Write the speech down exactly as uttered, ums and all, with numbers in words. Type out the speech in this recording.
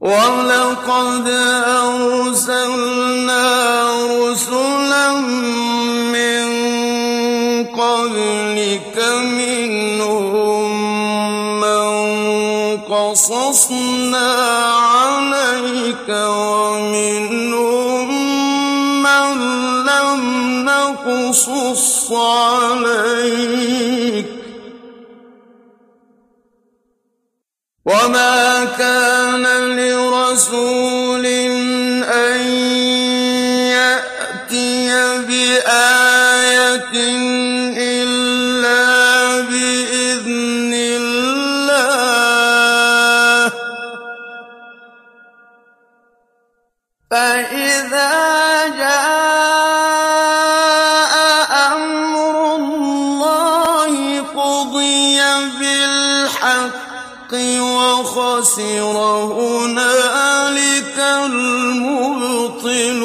وَلَقَدْ أَرْسَلْنَا رُسُلًا مِّن قَبْلِكَ مِنْهُم مَّن قَصَصْنَا عَلَيْكَ وَمِنْهُم مَّن لَّمْ نَقْصُصْ عَلَيْكَ ۗ وَمَا كَانَ لِرَسُولٍ أَن يَأْتِيَ بِآيَةٍ إِلَّا بِإِذْنِ اللَّهِ ۚ فَإِذَا جَاءَ أَمْرُ اللَّهِ قُضِيَ بِالْحَقِّ وَخَسِرَ هُنَالِكَ الْمُبْطِلُونَ.